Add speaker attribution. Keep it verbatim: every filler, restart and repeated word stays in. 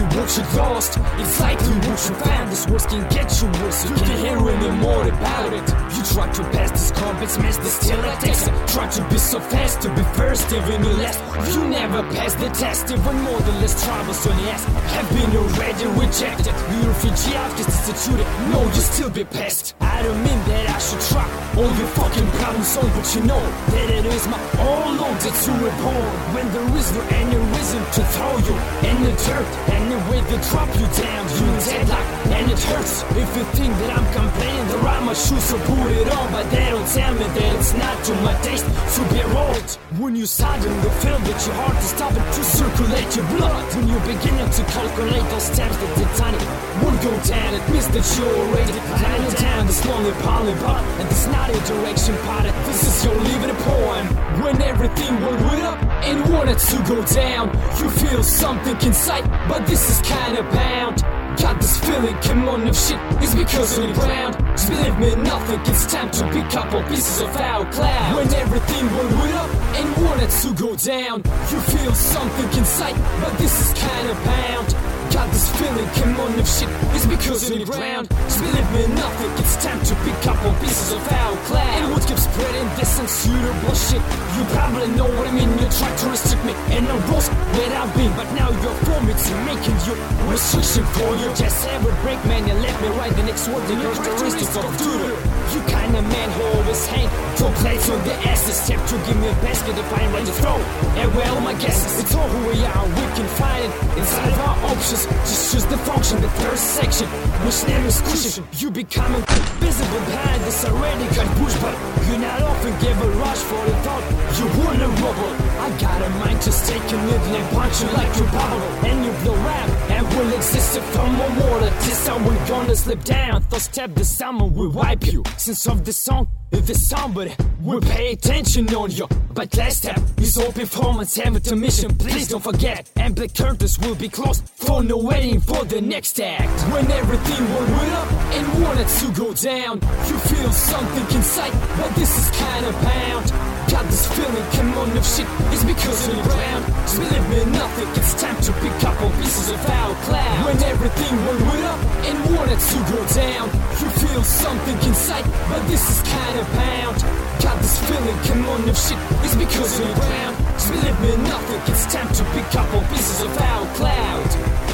Speaker 1: what you lost, it's likely what you found. This words can get you worse, you can hear any more about it. You try to pass this complex mess, this still a text. Try to be so fast, to be first, even you last. You never pass the test, even more than less troubles on the ass. Have been already rejected, you refugee out, just instituted. No, you still be past. I don't mean that I should try all your fucking problems on, but you know that it is my own loan that you were born. When there is no any reason to throw you in the dirt, any way they drop you down, you dead like, and it hurts. If you think that I'm complaining, the right my shoes, so put it on, but they don't tell me that it's not to my taste to be rolled. When you suddenly feel that your heart is stopping to circulate your blood, when you're beginning to calculate those steps that the tiny won't go down, it means that you're already climbing down this lonely poly bar, and this not a direction part. This is your living poem. When everything went up and wanted to go down, you feel something inside, but this is kinda bound. Got this feeling, come on, if shit is because of the ground. Just believe me, nothing, it's time to pick up all pieces of our cloud. When everything went up and wanted to go down, you feel something inside, but this is kinda bound. Got this feeling, come on, if shit is because of the ground. Just believe me, nothing, it's time to pick up all pieces of our cloud. And what keeps spreading this unsuitable shit? You probably know what I mean, you try to restrict me and no rules that I've been, but now you're for me to making you restriction for you. Just ever break, man, you let me write the next word in your characteristics of doodle. You kind of man who always hang two plates on the asses, step to give me a basket if I ain't ready to throw. And well, my guess is it's all who we are, we can find it inside of our options. Just choose the function, the third section, which name is cushion. You becoming visible behind this already got push, but you not often give a rush for the thought you wanna rubble. I got a mind just taking it and punch you like your bubble, and you blow rap and will exist from more water. This time we're gonna slip down, thought step the summer will wipe you. Since of the song, the somebody will pay attention on you. But last step is all performance, have a mission, please don't forget. And the curtains will be closed for no waiting for the next act. When everything went up and wanted to go down, you feel something inside, but this is kinda bound. Got this feeling, come on, if shit is because of the ground. Just believe me, nothing, it's time to pick up all pieces of our cloud. When everything went up and wanted to go down, you feel something inside, but this is kinda bound. Got this feeling, come on, if shit is because of the ground. Just believe me, nothing, it's time to pick up all pieces of our cloud.